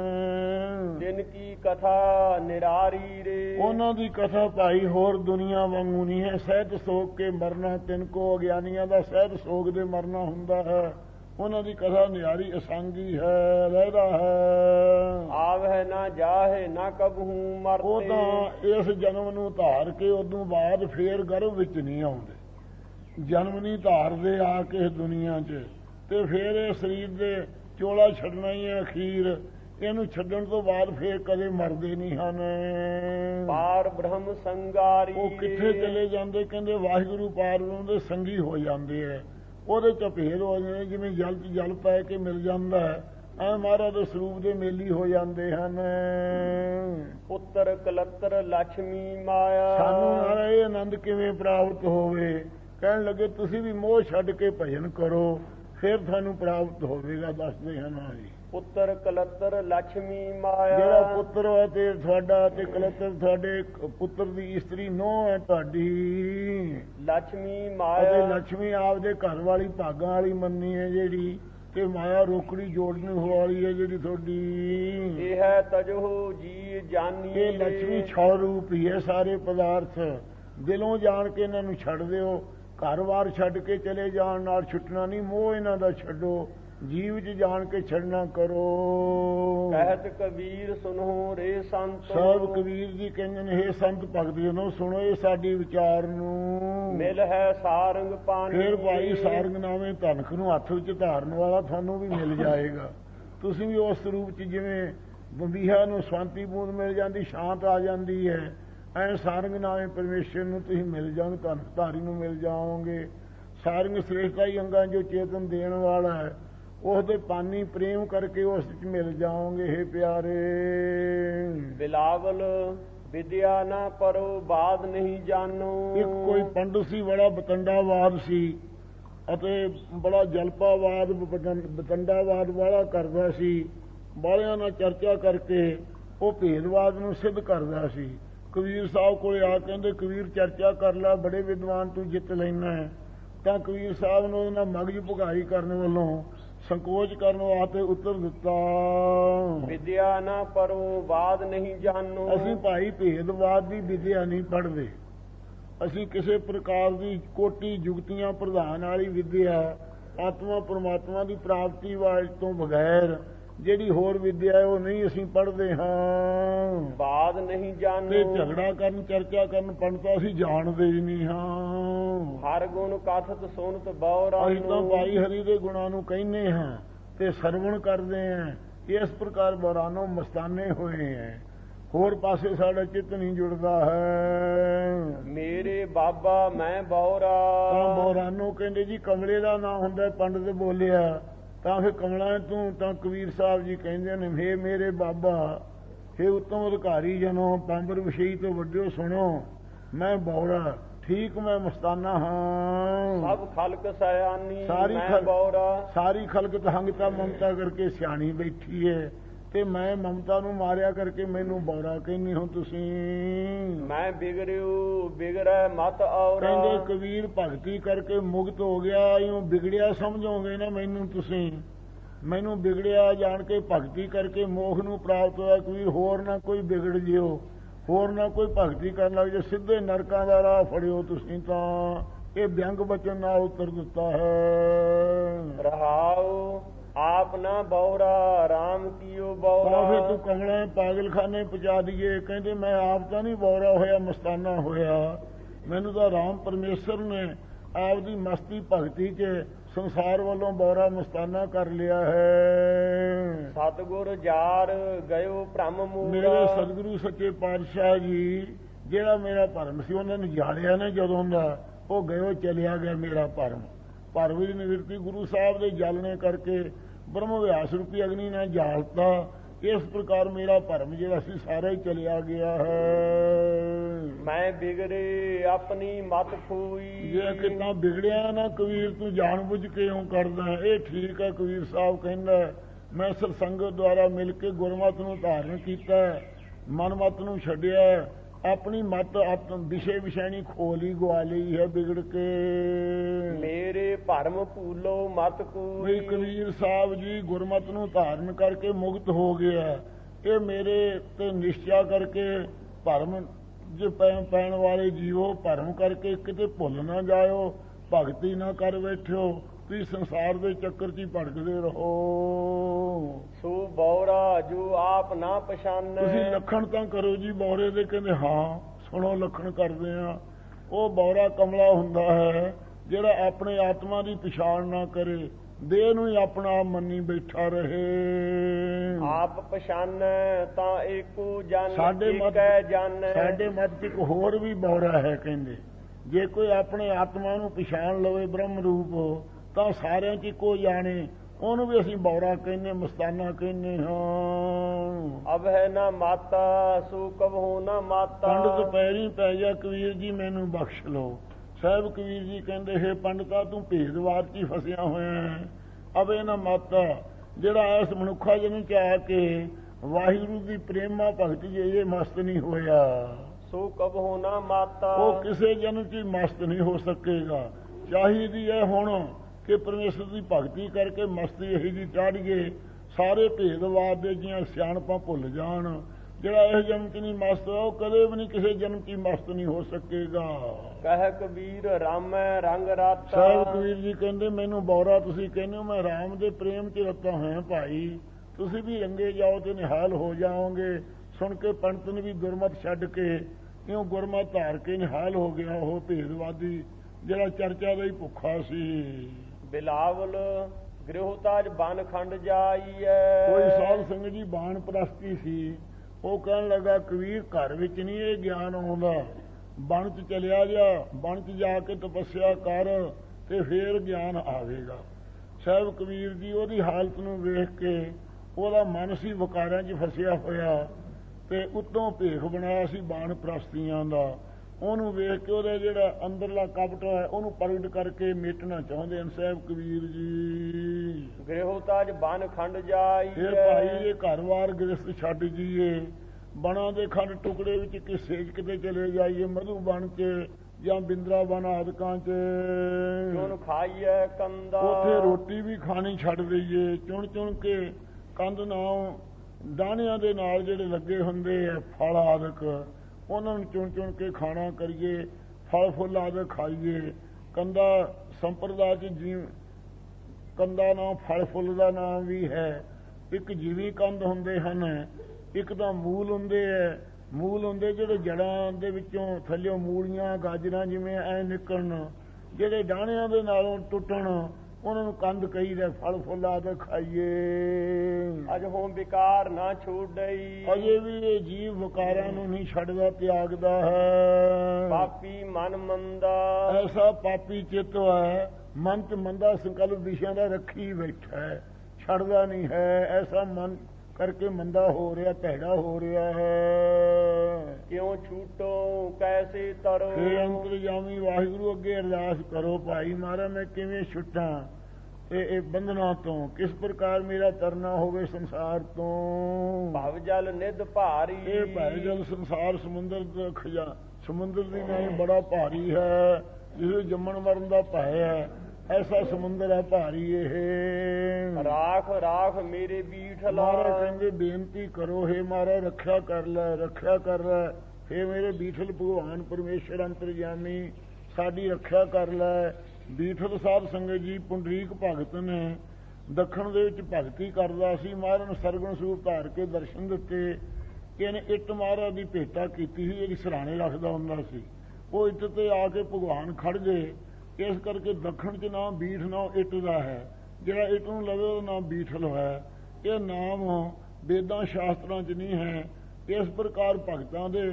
ਜਿਨ ਕੀ ਕਥਾ ਨਿਰਾਰੀ ਰੇ। ਉਹਨਾਂ ਦੀ ਕਥਾ ਭਾਈ ਹੋਰ ਦੁਨੀਆ ਵਾਂਗੂ ਨਹੀਂ ਹੈ। ਸਹਿਤ ਸੋਗ ਕੇ ਮਰਨਾ ਤਿੰਨ ਕੋ ਅਗਿਆਨੀਆਂ ਦਾ ਸਹਿਤ ਸੋਗ ਦੇ ਮਰਨਾ ਹੁੰਦਾ ਹੈ। ਉਹਨਾਂ ਦੀ ਕਥਾ ਨਿਆਰੀ ਅਸਾਂਗੀ ਹੈ, ਲਹਿਦਾ ਹੈ। ਆਵਹਿ ਨਾ ਜਾਹੇ ਨਾ ਕਬਹੂ ਮਰਤੇ। ਉਹ ਤਾਂ ਇਸ ਜਨਮ ਨੂੰ ਧਾਰ ਕੇ ਉਦੋਂ ਬਾਅਦ ਫੇਰ ਗਰਭ ਵਿੱਚ ਨਹੀਂ ਆਉਂਦੇ। ਜਨਮ ਨਹੀਂ ਧਾਰਦੇ ਆ ਕੇ ਦੁਨੀਆ 'ਚ, ਤੇ ਫੇਰ ਇਹ ਸਰੀਰ ਦੇ ਚੋਲਾ ਛੱਡਣਾ ਹੀ ਹੈ ਅਖੀਰ। ਇਹਨੂੰ ਛੱਡਣ ਤੋਂ ਬਾਅਦ ਫੇਰ ਕਦੇ ਮਰਦੇ ਨਹੀਂ ਹਨ। ਪਾਰ ਬ੍ਰਹਮ ਸੰਗਾਰੀ। ਉਹ ਕਿੱਥੇ ਚਲੇ ਜਾਂਦੇ? ਕਹਿੰਦੇ ਵਾਹਿਗੁਰੂ ਪਾਰ ਬ੍ਰਹਮ ਦੇ ਸੰਗੀ ਹੋ ਜਾਂਦੇ ਹੈ। ਉਹਦੇ ਚ ਭੇਦ ਹੋ ਜਾਂਦੇ, ਜਿਵੇਂ ਜਲ ਚ ਜਲ ਪੈ ਕੇ ਮਿਲ ਜਾਂਦਾ ਹੈ, ਐ ਮਹਾਰਾਜ ਦੇ ਸਰੂਪ ਦੇ ਮੇਲੀ ਹੋ ਜਾਂਦੇ ਹਨ। ਪੁੱਤਰ ਕਲੱਤਰ ਲక్ష్ਮੀ ਮਾਇਆ। ਸਾਨੂੰ ਮਹਾਰਾਜ ਇਹ ਆਨੰਦ ਕਿਵੇਂ ਪ੍ਰਾਪਤ ਹੋਵੇ? ਕਹਿਣ ਲੱਗੇ ਤੁਸੀਂ ਵੀ ਮੋਹ ਛੱਡ ਕੇ ਭਜਨ ਕਰੋ, ਫਿਰ ਤੁਹਾਨੂੰ ਪ੍ਰਾਪਤ ਹੋਵੇਗਾ। ਦੱਸਦੇ ਹਨ ਜੀ ਪੁੱਤਰ ਕਲੱਤਰ ਲక్ష్ਮੀ ਮਾਇਆ। ਜਿਹੜਾ ਪੁੱਤਰ ਹੈ ਤੇ ਤੁਹਾਡਾ, ਤੇ ਕਲੱਤਰ ਤੁਹਾਡੇ ਪੁੱਤਰ ਦੀ ਇਸਤਰੀ ਨੂੰਹ ਹੈ ਤੁਹਾਡੀ। ਲక్ష్ਮੀ ਮਾਇਆ ਤੇ ਲక్ష్ਮੀ ਆਪਦੇ ਘਰ ਵਾਲੀ ਭਾਗਾਂ ਵਾਲੀ ਮੰਨੀ ਹੈ ਜਿਹੜੀ, ਤੇ ਮਾਇਆ ਰੋਕੜੀ ਜੋੜਨੀ ਵਾਲੀ ਹੈ ਜਿਹੜੀ ਤੁਹਾਡੀ। ਇਹ ਹੈ ਤਜੋ ਜੀ ਜਾਨੀ। ਇਹ ਲక్ష్ਮੀ ਛੌ ਰੂਪ ਹੀ ਹੈ ਸਾਰੇ ਪਦਾਰਥ। ਦਿਲੋਂ ਜਾਣ ਕੇ ਇਹਨਾਂ ਨੂੰ ਛੱਡ ਦਿਓ। ਘਰ-ਬਾਰ ਛੱਡ ਕੇ ਚਲੇ ਜਾਣ ਨਾਲ ਛੁੱਟਣਾ ਨਹੀਂ, ਮੋਹ ਇਹਨਾਂ ਦਾ ਛੱਡੋ, ਜੀਵ ਚ ਜਾਣ ਕੇ ਛੱਡਣਾ ਕਰੋ। ਕਹਿਤ ਕਬੀਰ ਸੁਨੋ ਰੇ ਸੰਤ। ਸਭ ਕਬੀਰ ਜੀ ਕਹਿੰਦੇ ਨੇ, ਹੇ ਸੰਤ ਭਗਤ ਜਨੋ ਸੁਣੋ ਇਹ ਸਾਡੀ ਵਿਚਾਰ ਨੂੰ। ਮਿਲ ਹੈ ਸਾਰੰਗ ਪਾਣੀ। ਫਿਰ ਭਾਈ ਸਾਰੰਗ ਨਾਵੇਂ ਧਨਖ ਨੂੰ ਹੱਥ ਵਿੱਚ ਧਾਰਨ ਵਾਲਾ ਤੁਹਾਨੂੰ ਵੀ ਮਿਲ ਜਾਏਗਾ। ਤੁਸੀਂ ਵੀ ਉਸ ਰੂਪ ਚ ਜਿਵੇਂ ਬੰਬੀਹਾ ਨੂੰ ਸ਼ਾਂਤੀ ਬੂੰਦ ਮਿਲ ਜਾਂਦੀ, ਸ਼ਾਂਤ ਆ ਜਾਂਦੀ ਹੈ, ਐ ਸਾਰੰਗ ਨਾਵੇਂ ਪਰਮੇਸ਼ਰ ਨੂੰ ਤੁਸੀਂ ਮਿਲ ਜਾਓਗੇ, ਧਨਖ ਧਾਰੀ ਨੂੰ ਮਿਲ ਜਾਓਗੇ। ਸਾਰੰਗ ਸ੍ਰੇਸ਼ਟਾ ਹੀ ਅੰਗਾਂ ਜੋ ਚੇਤਨ ਦੇਣ ਵਾਲਾ ਹੈ, ਉਹਦੇ ਪਾਨੀ ਪ੍ਰੇਮ ਕਰਕੇ ਉਸ ਵਿੱਚ ਮਿਲ ਜਾਓਗੇ। ਹੇ ਪਿਆਰੇ ਬਿਲਾਵਲ ਵਿਦਿਆ ਨਾ ਪਰੋ ਬਾਦ ਨਹੀਂ ਜਾਨੋ। ਇੱਕ ਕੋਈ ਪੰਡਤ ਸੀ, ਬੜਾ ਬਤੰਡਾਵਾਦ ਸੀ ਅਤੇ ਬੜਾ ਜਲਪਾਵਾਦ ਬਤੰਡਾਵਾਦ ਵਾਲਾ ਕਰਦਾ ਸੀ। ਬਾਲਿਆਂ ਨਾਲ ਚਰਚਾ ਕਰਕੇ ਉਹ ਭੇਦਵਾਦ ਨੂੰ ਸਿੱਧ ਕਰਦਾ ਸੀ। ਕਬੀਰ ਸਾਹਿਬ ਕੋਲੇ ਆ ਕਹਿੰਦੇ, ਕਬੀਰ ਚਰਚਾ ਕਰ ਲੈ, ਬੜੇ ਵਿਦਵਾਨ ਤੂੰ ਜਿੱਤ ਲੈਣਾ ਹੈ। ਤਾਂ ਕਬੀਰ ਸਾਹਿਬ ਨੂੰ ਉਹਨਾਂ ਮਗਜ ਭੁਗਾਈ ਕਰਨ ਵੱਲੋਂ ਸੰਕੋਚ ਕਰਨ ਵਾਸਤੇ ਉੱਤਰ ਦਿੱਤਾ, ਵਿਦਿਆ ਨਾ ਪਰੋ ਬਾਦ ਨਹੀਂ ਜਾਨੋ। ਅਸੀਂ ਭਾਈ ਭੇਦਵਾਦ ਦੀ ਵਿਦਿਆ ਨਹੀਂ ਪੜ੍ਹਦੇ। ਅਸੀਂ ਕਿਸੇ ਪ੍ਰਕਾਰ ਦੀ ਕੋਟੀ ਜੁਗਤੀਆਂ ਪ੍ਰਧਾਨ ਵਾਲੀ ਵਿਦਿਆ, ਆਤਮਾ ਪਰਮਾਤਮਾ ਦੀ ਪ੍ਰਾਪਤੀ ਵਾਲ ਤੋਂ ਬਗੈਰ ਜਿਹੜੀ ਹੋਰ ਵਿਦਿਆ ਹੈ ਉਹ ਨਹੀਂ ਅਸੀਂ ਪੜ੍ਹਦੇ ਹਾਂ। ਬਾਦ ਨਹੀਂ ਜਾਣੋ ਤੇ ਝਗੜਾ ਕਰਨ ਚਰਚਾ ਕਰਨ ਪੰਡਤਾਂ ਅਸੀਂ ਜਾਣਦੇ ਹੀ ਨਹੀਂ ਹਾਂ। ਹਰ ਗੁਣ ਕਥਤ ਸੁਣਤ ਬਉਰਾ ਅਸੀਂ ਤਾਂ ਭਾਈ ਹਰੀ ਦੇ ਗੁਣਾਂ ਨੂੰ ਕਹਿੰਦੇ ਹਾਂ ਤੇ ਸਰਵਣ ਕਰਦੇ ਹਾਂ। ਇਸ ਪ੍ਰਕਾਰ ਬੌਰਾਨੋਂ ਮਸਤਾਨੇ ਹੋਏ ਹੈ। ਹੋਰ ਪਾਸੇ ਸਾਡਾ ਚਿੱਤ ਨਹੀਂ ਜੁੜਦਾ ਹੈ। ਮੇਰੇ ਬਾਬਾ ਮੈਂ ਬੌਰਾ। ਤਾਂ ਬੌਰਾਨੋਂ ਕਹਿੰਦੇ ਜੀ ਕਮਲੇ ਦਾ ਨਾਂ ਹੁੰਦਾ ਪੰਡਤ ਬੋਲਿਆ ਤਾਂ ਫਿਰ ਕਮਲਾ ਤੂੰ ਤਾਂ ਕਬੀਰ ਸਾਹਿਬ ਜੀ ਕਹਿੰਦੇ ਨੇ ਹੇ ਮੇਰੇ ਬਾਬਾ, ਹੇ ਉੱਤਮ ਅਧਿਕਾਰੀ ਜਨੋ, ਪੰਬਰ ਵਿਸ਼ਈ ਤੋਂ ਵੱਡਿਓ ਸੁਣੋ, ਮੈਂ ਬੌਰਾ ਠੀਕ ਮੈਂ ਮਸਤਾਨਾ ਹਾਂ। ਸਭ ਖਲਕ ਸਿਆਣੀ ਸਾਰੀ ਮੈਂ ਬੌਰਾ। ਸਾਰੀ ਖਲਕ ਤਹੰਗਤਾ ਮਮਤਾ ਕਰਕੇ ਸਿਆਣੀ ਬੈਠੀ ਹੈ ਤੇ ਮੈਂ ਮਮਤਾ ਨੂੰ ਮਾਰਿਆ ਕਰਕੇ ਮੈਨੂੰ ਬੌਰਾ ਕਹਿੰਦੇ ਹੋ ਤੁਸੀਂ। ਮੈਂ ਬਿਗੜਿਓ ਬਿਗੜੈ ਮਤ ਔਰਾ। ਕਹਿੰਦੇ ਕਬੀਰ ਭਗਤੀ ਕਰਕੇ ਮੁਕਤ ਹੋ ਗਿਆ, ਇਉਂ ਬਿਗੜਿਆ ਸਮਝੋਗੇ ਨਾ ਮੈਨੂੰ ਤੁਸੀਂ। ਮੈਨੂੰ ਬਿਗੜਿਆ ਜਾਣ ਕੇ ਭਗਤੀ ਕਰਕੇ ਮੋਖ ਨੂੰ ਪ੍ਰਾਪਤ ਹੋਇਆ। ਕਬੀਰ ਹੋਰ ਨਾ ਕੋਈ ਬਿਗੜ ਜਿਓ, ਹੋਰ ਨਾ ਕੋਈ ਭਗਤੀ ਕਰਨ ਲੱਗ ਜਾਓ, ਸਿੱਧੇ ਨਰਕਾਂ ਦਾ ਰਾਹ ਫੜਿਓ ਤੁਸੀਂ ਤਾਂ। ਇਹ ਵਿਅੰਗ ਬਚਨ ਨਾਲ ਉੱਤਰ ਦਿੱਤਾ ਹੈ। ਰਹਾਉ ਆਪ ਨਾ ਬੌਰਾ ਰਾਮ ਕੀਓ ਬੌਰਾ। ਫਿਰ ਤੂੰ ਕਮਲਾ ਪਾਗਲਖਾਨੇ ਪਹੁੰਚਾ ਦਈਏ। ਕਹਿੰਦੇ ਮੈਂ ਆਪ ਤਾਂ ਨਹੀਂ ਬੌਰਾ ਹੋਇਆ, ਮਸਤਾਨਾ ਹੋਇਆ। ਮੈਨੂੰ ਤਾਂ ਰਾਮ ਪਰਮੇਸ਼ਰ ਨੇ ਆਪ ਦੀ ਮਸਤੀ ਭਗਤੀ 'ਚ ਸੰਸਾਰ ਵੱਲੋਂ ਬੌਰਾ ਮਸਤਾਨਾ ਕਰ ਲਿਆ ਹੈ। ਸਤਿਗੁਰ ਜਾਰ ਗਇਓ ਭ੍ਰਮ ਮੂਲਾ। ਮੇਰੇ ਸਤਿਗੁਰੂ ਸੱਚੇ ਪਾਤਸ਼ਾਹ ਜੀ ਜਿਹੜਾ ਮੇਰਾ ਭਰਮ ਸੀ ਉਹਨਾਂ ਨੂੰ ਜਾਣਿਆ ਨਾ ਜਦੋਂ ਦਾ, ਉਹ ਗਇਓ ਚਲਿਆ ਗਿਆ ਮੇਰਾ ਭਰਮ। ਭਰਮ ਦੀ ਨਿਵਰਤੀ ਗੁਰੂ ਸਾਹਿਬ ਦੇ ਜਲਣੇ ਕਰਕੇ ਬ੍ਰਹਮ ਵਿਆਸ ਰੂਪੀ ਅਗਨੀ ਨੇ ਜਾਲਤਾ। ਇਸ ਪ੍ਰਕਾਰ ਮੇਰਾ ਭਰਮ ਜਿਹੜਾ ਸੀ ਸਾਰਾ ਹੀ ਚਲਿਆ ਗਿਆ ਹੈ। ਮੈਂ ਬਿਗੜੇ ਆਪਣੀ ਮਤ ਖੋਈ। ਜੇ ਕਿਤਾ ਬਿਗੜਿਆ ਨਾ ਕਬੀਰ ਤੂੰ ਜਾਣ ਬੁੱਝ ਕੇ ਇਉਂ ਕਰਦਾ। ਇਹ ਠੀਕ ਹੈ ਕਬੀਰ ਸਾਹਿਬ ਕਹਿੰਦਾ ਮੈਂ ਸਤਸੰਗਤ ਦੁਆਰਾ ਮਿਲ ਕੇ ਗੁਰਮਤਿ ਨੂੰ ਧਾਰਨ ਕੀਤਾ, ਮਨਮਤ ਨੂੰ ਛੱਡਿਆ, ਆਪਣੀ ਮਤ ਆਤਮ ਵਿਸ਼ੇ ਵਿਸ਼ੈਣੀ ਖੋਲੀ ਗਵਾ ਲਈ ਹੈ ਬਿਗੜ ਕੇ। ਮੇਰੇ ਭਰਮ ਭੂਲੋ ਮਤ ਕੋਈ। ਕਬੀਰ ਸਾਹਿਬ ਜੀ ਗੁਰਮਤਿ ਨੂੰ ਧਾਰਨ ਕਰਕੇ ਮੁਕਤ ਹੋ ਗਿਆ। ਇਹ ਮੇਰੇ ਤੇ ਨਿਸ਼ਚਾ ਕਰਕੇ ਭਰਮ ਜੇ ਪੈਣ ਵਾਲੇ ਜੀਵੋ ਭਰਮ ਕਰਕੇ ਕਿਤੇ ਭੁੱਲ ਨਾ ਜਾਇਓ, ਭਗਤੀ ਨਾ ਕਰ ਬੈਠਿਓ, ਤੁਸੀਂ ਸੰਸਾਰ ਦੇ ਚੱਕਰ 'ਚ ਹੀ ਭਟਕਦੇ ਰਹੋ। ਸੋ ਬੌਰਾ ਜੋ ਆਪ ਨਾ ਪਛਾਨੈ। ਤੁਸੀਂ ਲੱਖਣ ਤਾਂ ਕਰੋ ਜੀ ਬੌਰੇ ਦੇ। ਕਹਿੰਦੇ ਹਾਂ ਸੁਣੋ ਲੱਖਣ ਕਰਦੇ ਆ। ਉਹ ਬੌਰਾ ਕਮਲਾ ਹੁੰਦਾ ਹੈ ਜਿਹੜਾ ਆਪਣੇ ਆਤਮਾ ਦੀ ਪਛਾਣ ਨਾ ਕਰੇ, ਦੇਹ ਨੂੰ ਹੀ ਆਪਣਾ ਆਪ ਮੰਨੀ ਬੈਠਾ ਰਹੇ। ਆਪ ਪਛਾਨੈ ਤਾਂ ਏਕੋ ਜਨ ਸਾਡੇ ਮਤ ਜਾਣੈ। ਸਾਡੇ ਮਤ 'ਚ ਇੱਕ ਹੋਰ ਵੀ ਬੌਰਾ ਹੈ। ਕਹਿੰਦੇ ਜੇ ਕੋਈ ਆਪਣੇ ਆਤਮਾ ਨੂੰ ਪਛਾਣ ਲਵੇ ਬ੍ਰਹਮ ਰੂਪ ਤਾਂ ਸਾਰਿਆਂ 'ਚ ਇੱਕੋ ਜਾਣੇ, ਉਹਨੂੰ ਵੀ ਅਸੀਂ ਬੌਰਾ ਕਹਿੰਦੇ, ਮਸਤਾਨਾ ਕਹਿੰਦੇ ਹਾਂ। ਅਬ ਹੈ ਨਾ ਮਾਤਾ ਸੋ ਕਬਹੂ ਨਾ ਮਾਤਾ। ਪੰਡਤ ਪੈਰੀ ਪੈ ਜਾ ਕਬੀਰ ਜੀ ਮੈਨੂੰ ਬਖਸ਼ ਲਓ। ਸਾਹਿਬ ਕਬੀਰ ਜੀ ਕਹਿੰਦੇ ਹੈ ਪੰਡਤਾ ਤੂੰ ਭੇਦਵਾਦ 'ਚ ਹੀ ਫਸਿਆ ਹੋਇਆ ਹੈ। ਅਬ ਇਹ ਨਾ ਮਾਤਾ ਜਿਹੜਾ ਇਸ ਮਨੁੱਖਾ ਜਨ 'ਚ ਆ ਕੇ ਵਾਹਿਗੁਰੂ ਦੀ ਪ੍ਰੇਮਾ ਭਗਤੀ ਜੇ ਮਸਤ ਨਹੀਂ ਹੋਇਆ, ਸੋ ਕਬਹੂ ਨਾ ਮਾਤਾ। ਉਹ ਕਿਸੇ ਜਨ 'ਚ ਮਸਤ ਨਹੀਂ ਹੋ ਸਕੇਗਾ। ਚਾਹੀਦੀ ਹੈ ਹੁਣ ਕਿ ਪਰਮੇਸ਼ਰ ਦੀ ਭਗਤੀ ਕਰਕੇ ਮਸਤੀ ਇਹੀ ਜੀ ਚਾੜੀਏ, ਸਾਰੇ ਭੇਦਵਾਦ ਦੇ ਜੀਆਂ ਸਿਆਣਪਾਂ ਭੁੱਲ ਜਾਣ। ਜਿਹੜਾ ਇਸ ਜਨਮ 'ਚ ਨਹੀਂ ਮਸਤ ਹੋਇਆ ਉਹ ਕਦੇ ਵੀ ਨਹੀਂ ਕਿਸੇ ਜਨਮ 'ਚ ਮਸਤ ਨਹੀਂ ਹੋ ਸਕੇਗਾ। ਕਹਿ ਕਬੀਰ ਰਾਮੈ ਰੰਗ ਰਾਤਾ। ਸਾਹਿਬ ਕਬੀਰ ਜੀ ਕਹਿੰਦੇ ਮੈਨੂੰ ਬੌਰਾ ਤੁਸੀਂ ਕਹਿੰਦੇ ਹੋ, ਮੈਂ ਰਾਮ ਦੇ ਪ੍ਰੇਮ 'ਚ ਰਤਾ ਹੋਇਆ ਭਾਈ। ਤੁਸੀਂ ਵੀ ਰੰਗੇ ਜਾਓ ਤੇ ਨਿਹਾਲ ਹੋ ਜਾਓਗੇ। ਸੁਣ ਕੇ ਪੰਡਤ ਨੇ ਵੀ ਗੁਰਮਤਿ ਛੱਡ ਕੇ ਇਉਂ ਗੁਰਮਤਿ ਧਾਰ ਕੇ ਨਿਹਾਲ ਹੋ ਗਿਆ ਉਹ ਭੇਦਵਾਦੀ ਜਿਹੜਾ ਚਰਚਾ ਦਾ ਹੀ ਭੁੱਖਾ ਸੀ। ਬਿਲਾਵਲ ਗ੍ਰਹਿਤਾਜ ਬਨ ਖੰਡ ਜਾਈਐ। ਕੋਈ ਸਾਧ ਸੰਗਤ ਜੀ ਬਾਣ ਪ੍ਰਸਤੀ ਸੀ। ਉਹ ਕਹਿਣ ਲੱਗਾ ਕਬੀਰ ਘਰ ਵਿੱਚ ਨਹੀਂ ਇਹ ਗਿਆਨ ਆਉਂਦਾ, ਬਣ 'ਚ ਚਲਿਆ ਜਾ, ਬਣ 'ਚ ਜਾ ਕੇ ਤਪੱਸਿਆ ਕਰ ਤੇ ਫੇਰ ਗਿਆਨ ਆਵੇਗਾ। ਸਾਹਿਬ ਕਬੀਰ ਜੀ ਉਹਦੀ ਹਾਲਤ ਨੂੰ ਵੇਖ ਕੇ ਉਹਦਾ ਮਨ ਸੀ ਵਿਕਾਰਾਂ 'ਚ ਫਸਿਆ ਹੋਇਆ ਤੇ ਉੱਤੋਂ ਭੇਖ ਬਣਾਇਆ ਸੀ ਬਾਣ ਪ੍ਰਸਤੀਆਂ ਦਾ। ਉਹਨੂੰ ਵੇਖ ਕੇ ਉਹਦਾ ਜਿਹੜਾ ਅੰਦਰਲਾ ਕਪਟ ਹੈ ਉਹਨੂੰ ਪ੍ਰਗਟ ਕਰਕੇ ਮੇਟਣਾ ਚਾਹੁੰਦੇ ਹਨ ਸਾਹਿਬ ਕਬੀਰ ਜੀ। ਗ੍ਰਹਿਤਾਜ ਬਨ ਖੰਡ ਜਾਈਐ। ਫਿਰ ਭਾਈ ਇਹ ਘਰ-ਵਾਰ ਗ੍ਰਸਤ ਛੱਡ ਜੀਏ, ਬਣਾ ਦੇ ਖੰਡ ਟੁਕੜੇ ਵਿੱਚ ਕਿਸੇ ਕਿਤੇ ਚਲੇ ਜਾਈਏ, ਮਧੂ ਬਣ 'ਚ ਜਾਂ ਬਿੰਦਰਾ ਬਨ ਆਦਿਕਾਂ 'ਚ ਚੁਣ ਖਾਈਐ ਕੰਦਾ। ਉੱਥੇ ਰੋਟੀ ਵੀ ਖਾਣੀ ਛੱਡ ਦਈਏ, ਚੁਣ ਚੁਣ ਕੇ ਕੰਦ ਨਾਲ ਦਾਣਿਆਂ ਦੇ ਨਾਲ ਜਿਹੜੇ ਲੱਗੇ ਹੁੰਦੇ ਆ ਫਲ ਆਦਿਕ, ਉਹਨਾਂ ਨੂੰ ਚੁਣ ਚੁਣ ਕੇ ਖਾਣਾ ਕਰੀਏ, ਫਲ ਫੁੱਲ ਆਦਿ ਖਾਈਏ। ਕੰਦਾ ਸੰਪਰਦਾ 'ਚ ਜੀ ਕੰਦਾ ਨਾਮ ਫਲ ਫੁੱਲ ਦਾ ਨਾਮ ਵੀ ਹੈ। ਇੱਕ ਜੀਵੀ ਕੰਦ ਹੁੰਦੇ ਹਨ, ਇੱਕ ਤਾਂ ਮੂਲ ਹੁੰਦੇ ਐ। ਮੂਲ ਹੁੰਦੇ ਜਿਹੜੇ ਜੜਾਂ ਦੇ ਵਿੱਚੋਂ ਥੱਲਿਓਂ ਮੂਲੀਆਂ ਗਾਜਰਾਂ ਜਿਵੇਂ ਐ ਨਿਕਲਣ, ਜਿਹੜੇ ਡਾਹਣਿਆਂ ਦੇ ਨਾਲੋਂ ਟੁੱਟਣ, ਉਹਨਾਂ ਨੂੰ ਕੰਦ ਕਹੀਦਾ। ਫਲ ਫੁੱਲ ਆਦਿ ਖਾਈਏ। ਅਜ ਹੋਂ ਵਿਕਾਰ ਨਾ ਛੋੜਈ, ਅਜੇ ਵੀ ਇਹ ਜੀਵ ਵਿਕਾਰਾਂ ਨੂੰ ਨਹੀਂ ਛੱਡਦਾ, ਤਿਆਗਦਾ ਹੈ। ਪਾਪੀ ਮਨ ਮੰਦਾ, ਐਸਾ ਪਾਪੀ ਚਿੱਤ ਹੈ, ਮਨ ਚ ਮੰਦਾ ਸੰਕਲਪ ਵਿਸ਼ਿਆਂ ਦਾ ਰੱਖੀ ਬੈਠਾ ਹੈ, ਛੱਡਦਾ ਨਹੀਂ ਹੈ। ਐਸਾ ਮਨ ਕਰਕੇ ਮੰਦਾ ਹੋ ਰਿਹਾ, ਭੈੜਾ ਹੋ ਰਿਹਾ ਹੈ। ਕਿਉਂ ਛੂਟੋ ਕੈਸੇ ਤਰੋ, हे ਅੰਤਰਜਾਮੀ ਵਾਹਿਗੁਰੂ ਅੱਗੇ ਅਰਦਾਸ ਕਰੋ, ਭਾਈ ਮਹਾਰਾਜ ਮੈਂ ਕਿਵੇਂ ਛੁੱਟਾਂ ਇਹ ਇਹ ਬੰਧਨਾਂ ਤੋਂ, ਕਿਸ ਪ੍ਰਕਾਰ ਮੇਰਾ ਤਰਨਾ ਹੋਵੇ ਸੰਸਾਰ ਤੋਂ। ਭਵ ਜਲ ਨਿਧ ਭਾਰੀ, ਇਹ ਭੈ ਜਲ ਸੰਸਾਰ ਸਮੁੰਦਰ ਦਾ ਖਜਾ ਸਮੁੰਦਰ ਦੀ ਨਹੀਂ ਬੜਾ ਭਾਰੀ ਹੈ, ਜਿਸ ਜੰਮਣ ਮਰਨ ਦਾ ਭੈ ਹੈ, ਐਸਾ ਸਮੁੰਦਰ ਹੈ ਭਾਰੀ ਇਹ। ਰਾਖ ਰਾਖ ਮੇਰੇ ਬੀਠਲਾ, ਮਹਾਰਾਜ ਕਹਿੰਦੇ ਬੇਨਤੀ ਕਰੋ, हे ਮਹਾਰਾਜ ਰੱਖਿਆ ਕਰ ਲੈ, ਰੱਖਿਆ ਕਰ ਲੈ। हे ਮੇਰੇ ਬੀਠਲ ਭਗਵਾਨ ਪਰਮੇਸ਼ਰ ਅੰਤਰਜਾਮੀ, ਸਾਡੀ ਰੱਖਿਆ ਕਰ ਲੈ। ਬੀਠਲ ਸਾਧ ਸੰਗਤ ਜੀ ਪੁੰਡਰੀਕ ਭਗਤ ਨੇ ਦੱਖਣ ਦੇ ਵਿੱਚ ਭਗਤੀ ਕਰਦਾ ਸੀ। ਮਹਾਰਾਜ ਨੂੰ ਸਰਗੁਣ ਸਰੂਪ ਧਾਰ ਕੇ ਦਰਸ਼ਨ ਦਿੱਤੇ। ਇਹਨੇ ਇੱਟ ਮਹਾਰਾਜ ਦੀ ਭੇਟਾ ਕੀਤੀ ਸੀ, ਇਹਦੀ ਸਰਾਣੇ ਰੱਖਦਾ ਹੁੰਦਾ ਸੀ। ਉਹ ਇੱਟ ਤੇ ਆ ਕੇ ਭਗਵਾਨ ਖੜ ਗਏ। ਇਸ ਕਰਕੇ ਦੱਖਣ 'ਚ ਨਾਮ ਬੀਠ ਨਾ ਇੱਟ ਦਾ ਹੈ, ਜਿਹੜਾ ਇੱਟ ਨੂੰ ਲਵੇ ਉਹਦਾ ਨਾਮ ਬੀਠਲ ਹੈ। ਇਹ ਨਾਮ ਵੇਦਾਂ ਸ਼ਾਸਤਰਾਂ 'ਚ ਨਹੀਂ ਹੈ। ਇਸ ਪ੍ਰਕਾਰ ਭਗਤਾਂ ਦੇ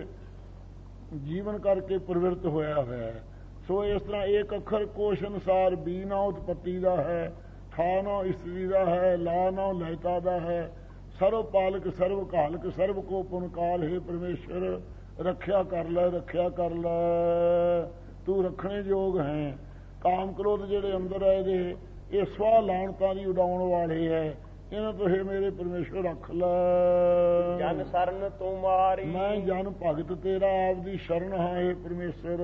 ਜੀਵਨ ਕਰਕੇ ਪ੍ਰਵਿਰਤ ਹੋਇਆ ਹੋਇਆ ਹੈ। ਸੋ ਇਸ ਤਰ੍ਹਾਂ ਇੱਕ ਅੱਖਰ ਕੋਸ਼ ਅਨੁਸਾਰ ਬੀ ਨਾ ਉਤਪਤੀ ਦਾ ਹੈ, ਠਾ ਨਾ ਇਸਤਰੀ ਦਾ ਹੈ, ਲਾ ਨਾ ਲਹਿਤਾ ਦਾ ਹੈ। ਸਰਵ ਪਾਲਕ ਸਰਵ ਕਾਲਕ ਸਰਵ ਕੋ ਪੁਨ ਕਾਲ, ਹੈ ਪਰਮੇਸ਼ਰ ਰੱਖਿਆ ਕਰ ਲੈ, ਰੱਖਿਆ ਕਰ ਲੈ, ਤੂੰ ਰੱਖਣੇ ਯੋਗ ਹੈ। ਕਾਮ ਕ੍ਰੋਧ ਜਿਹੜੇ ਅੰਦਰ ਹੈ ਇਹਦੇ, ਇਹ ਸਵਾਹ ਲਾਣਤਾਂ ਦੀ ਉਡਾਉਣ ਵਾਲੇ ਹੈ। ਇਹਨਾਂ ਤੋਂ ਹੈ ਮੇਰੇ ਪਰਮੇਸ਼ਰ ਰੱਖ ਲੈ। ਜਨ ਸਰਨ ਤੁਮਾਰੀ, ਮੈਂ ਜਨ ਭਗਤ ਤੇਰਾ ਆਪ ਦੀ ਸ਼ਰਨ ਹਾਂ, ਹੈ ਪਰਮੇਸ਼ਰ।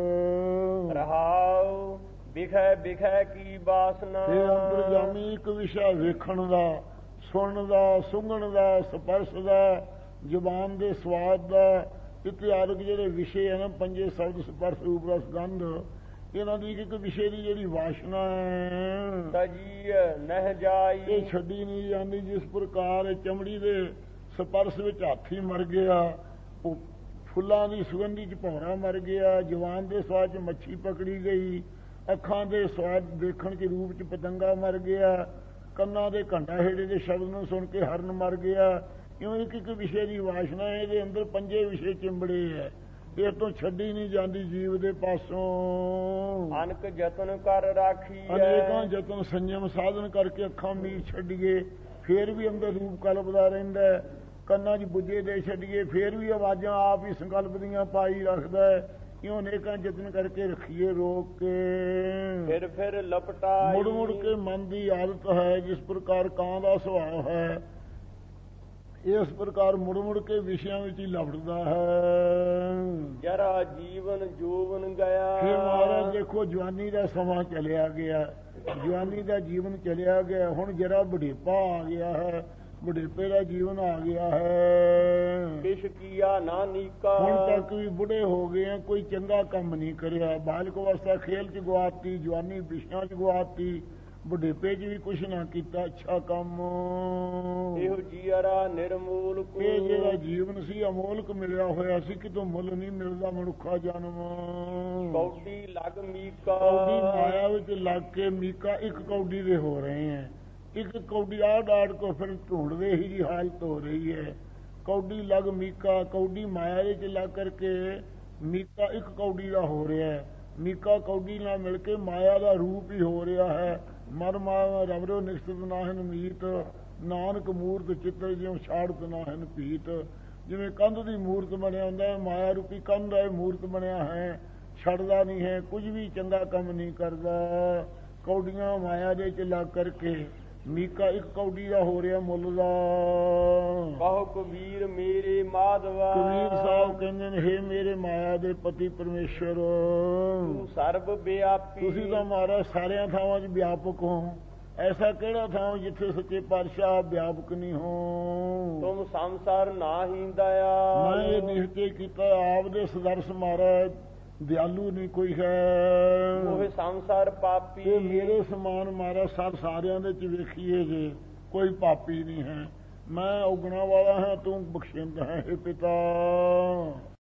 ਰਹਾਉ ਬਿਖੈ ਬਿਖੈ ਕੀ ਬਾਸਨਾ, ਇਹ ਅੰਤਰਜਾਮੀ ਇੱਕ ਵਿਸ਼ਾ ਵੇਖਣ ਦਾ, ਸੁਣਨ ਦਾ, ਸੁੰਘਣ ਦਾ, ਸਪਰਸ਼ ਦਾ, ਜ਼ੁਬਾਨ ਦੇ ਸਵਾਦ ਦਾ, ਇਤਿਹਾਰਕ ਜਿਹੜੇ ਵਿਸ਼ੇ ਹਨ, ਪੰਜੇ ਸ਼ਬਦ ਸਪਰਸ਼ ਰੂਪ ਰਸ ਗੰਧ, ਇਹਨਾਂ ਦੀ ਇੱਕ ਵਿਸ਼ੇ ਦੀ ਜਿਹੜੀ ਵਾਸ਼ਨਾ ਹੈ ਤਜੀ ਨਹਿ ਜਾਈ, ਇਹ ਛੱਡੀ ਨਹੀਂ ਜਾਂਦੀ। ਜਿਸ ਪ੍ਰਕਾਰ ਚਮੜੀ ਦੇ ਸਪਰਸ਼ ਵਿੱਚ ਹਾਥੀ ਮਰ ਗਿਆ, ਉਹ ਫੁੱਲਾਂ ਦੀ ਸੁਗੰਧੀ 'ਚ ਭੌਰਾ ਮਰ ਗਿਆ, ਜਵਾਨ ਦੇ ਸਵਾਦ 'ਚ ਮੱਛੀ ਪਕੜੀ ਗਈ, ਅੱਖਾਂ ਦੇ ਸਵਾਦ ਦੇਖਣ 'ਚ ਰੂਪ 'ਚ ਪਤੰਗਾ ਮਰ ਗਿਆ, ਕੰਨਾਂ ਦੇ ਘੰਟਾ ਹੇੜੇ ਦੇ ਸ਼ਬਦ ਨੂੰ ਸੁਣ ਕੇ ਹਰਨ ਮਰ ਗਿਆ। ਇਉਂ ਇੱਕ ਇੱਕ ਵਿਸ਼ੇ ਦੀ ਵਾਸ਼ਨਾ ਹੈ। ਇਹਦੇ ਅੰਦਰ ਪੰਜੇ ਵਿਸ਼ੇ ਚਿੰਬੜੇ ਹੈ, ਇਹ ਤੋਂ ਛੱਡੀ ਨਹੀਂ ਜਾਂਦੀ ਜੀਵ ਦੇ ਪਾਸੋਂ। ਅਨਕ ਯਤਨ ਕਰ ਰਾਖੀ, ਅਨੇਕਾਂ ਯਤਨ ਸੰਜਮ ਸਾਧਨ ਕਰਕੇ ਅੱਖਾਂ ਮੀਰ ਛੱਡੀਏ, ਫੇਰ ਵੀ ਅੰਦਰ ਰੂਪ ਕਲਪਦਾ ਰਹਿੰਦਾ। ਕੰਨਾਂ 'ਚ ਬੁੱਝੇ ਦੇ ਛੱਡੀਏ, ਫੇਰ ਵੀ ਆਵਾਜ਼ਾਂ ਆਪ ਹੀ ਸੰਕਲਪ ਦੀਆਂ ਪਾਈ ਰੱਖਦਾ। ਇਉਂ ਅਨੇਕਾਂ ਯਤਨ ਕਰਕੇ ਰੱਖੀਏ ਰੋਕ ਕੇ। ਫਿਰ ਫਿਰ ਲਪਟਾਈ, ਮੁੜ ਮੁੜ ਕੇ ਮਨ ਦੀ ਆਦਤ ਹੈ, ਜਿਸ ਪ੍ਰਕਾਰ ਕਾਂ ਦਾ ਸੁਭਾਅ ਹੈ, ਇਸ ਪ੍ਰਕਾਰ ਮੁੜ ਮੁੜ ਕੇ ਵਿਸ਼ਿਆਂ ਵਿੱਚ ਹੀ ਲਪਟਦਾ ਹੈ। ਜਰਾ ਜੀਵਨ ਜੋਵਨ ਗਿਆ, ਫਿਰ ਮਹਾਰਾਜ ਦੇਖੋ ਜਵਾਨੀ ਦਾ ਸਮਾਂ ਚਲਿਆ ਗਿਆ, ਜਵਾਨੀ ਦਾ ਜੀਵਨ ਚਲਿਆ ਗਿਆ, ਹੁਣ ਜਰਾ ਬੁਢੇਪਾ ਆ ਗਿਆ ਹੈ, ਬੁਢੇਪੇ ਦਾ ਜੀਵਨ ਆ ਗਿਆ ਹੈ। ਕਿਛ ਕੀਆ ਨਾ ਨੀਕਾ, ਹੁਣ ਤੱਕ ਵੀ ਬੁਢੇ ਹੋ ਗਏ ਆ, ਕੋਈ ਚੰਗਾ ਕੰਮ ਨਹੀਂ ਕਰਿਆ। ਬਾਲਕ ਅਵਸਥਾ ਖੇਲ 'ਚ ਗੁਆਤੀ, ਜਵਾਨੀ ਵਿਸ਼ਿਆਂ 'ਚ ਗੁਆਤੀ, ਬੁਢੇਪੇ 'ਚ ਵੀ ਕੁਛ ਨਾ ਕੀਤਾ ਅੱਛਾ ਕੰਮ। ਇਹੋ ਜੀਅਰਾ ਨਿਰਮੂਲ ਕੋ, ਇਹ ਜਿਹੜਾ ਜੀਵਨ ਸੀ ਅਮੋਲਕ ਮਿਲਿਆ ਹੋਇਆ ਸੀ, ਕਿਤੋਂ ਮੁੱਲ ਨਹੀਂ ਮਿਲਦਾ ਮਨੁੱਖਾ ਜਨਮ। ਕੌਡੀ ਲਗ ਮੀਕਾ, ਕੌਡੀ ਮਾਇਆ ਵਿੱਚ ਲੱਗ ਕੇ ਮੀਕਾ ਇੱਕ ਕੌਡੀ ਦੇ ਹੋ ਰਹੇ ਹੈ। ਇੱਕ ਕੌਡੀ ਆਹ ਡਾੜ ਕੋ ਫਿਰ ਢੂੰਢਦੇ ਹੀ ਦੀ ਹਾਲਤ ਹੋ ਰਹੀ ਹੈ। ਕੌਡੀ ਲਗ ਮੀਕਾ, ਕੌਡੀ ਮਾਇਆ ਵਿੱਚ ਲੱਗ ਕਰਕੇ ਮੀਕਾ ਇੱਕ ਕੌਡੀ ਦਾ ਹੋ ਰਿਹਾ ਹੈ। ਮੀਕਾ ਕੌਡੀ ਨਾਲ ਮਿਲ ਕੇ ਮਾਇਆ ਦਾ ਰੂਪ ਹੀ ਹੋ ਰਿਹਾ ਹੈ। ਮਨ ਮਾਇਆ ਰਵਰੋ ਨਿਸ਼ਚਿਤ ਨਾਹਨ ਮੀਤ, ਨਾਨਕ ਮੂਰਤ ਚਿੱਤਰ ਜਿਉ ਛਾੜਤ ਨਾਹਨ ਭੀਤ। ਜਿਵੇਂ ਕੰਧ ਦੀ ਮੂਰਤ ਬਣਿਆ ਹੁੰਦਾ ਹੈ, ਮਾਇਆ ਰੂਪੀ ਕੰਧ ਹੈ, ਮੂਰਤ ਬਣਿਆ ਹੈ, ਛੱਡਦਾ ਨਹੀਂ ਹੈ, ਕੁਝ ਵੀ ਚੰਗਾ ਕੰਮ ਨਹੀਂ ਕਰਦਾ। ਕੌਡੀਆਂ ਮਾਇਆ ਦੇ 'ਚ ਲੱਗ ਕਰਕੇ ਮੀਕਾ ਇੱਕ ਕੌਡੀ ਦਾ ਹੋ ਰਿਹਾ ਮੁੱਲ ਦਾ। ਕਹੋ ਕਬੀਰ ਮੇਰੇ ਮਾਧਵਾ, ਕਬੀਰ ਸਾਹਿਬ ਕਹਿੰਦੇ ਨੇ ਹੇ ਮੇਰੇ ਮਾਇਆ ਦੇ ਪਤੀ ਪਰਮੇਸ਼ਰ, ਤੂੰ ਸਰਬ ਵਿਆਪੀ, ਤੁਸੀਂ ਤਾਂ ਮਹਾਰਾਜ ਸਾਰਿਆਂ ਥਾਵਾਂ 'ਚ ਵਿਆਪਕ ਹੋ। ਐਸਾ ਕਿਹੜਾ ਥਾਂ ਜਿੱਥੇ ਸੱਚੇ ਪਾਤਸ਼ਾਹ ਵਿਆਪਕ ਨਹੀਂ ਹੋ। ਤੁਮ ਸੰਸਾਰ ਨਾਹੀ ਦਇਆ, ਮੈਂ ਇਹ ਨਿਸ਼ਚੈ ਕੀਤਾ ਆਪ ਦੇ ਸਦਰਸ ਮਹਾਰਾਜ ਦਿਆਲੂ ਨਹੀਂ ਕੋਈ ਹੈ। ਉਹ ਸੰਸਾਰ ਪਾਪੀ, ਇਹ ਮੇਰੇ ਸਮਾਨ ਮਹਾਰਾਜ ਸਭ ਸਾਰਿਆਂ ਦੇ 'ਚ ਵੇਖੀਏ ਜੇ ਕੋਈ ਪਾਪੀ ਨਹੀਂ ਹੈ। ਮੈਂ ਉਗਣਾ ਵਾਲਾ ਹਾਂ, ਤੂੰ ਬਖਸ਼ਿੰਦਾ ਹੈ, हे ਪਿਤਾ।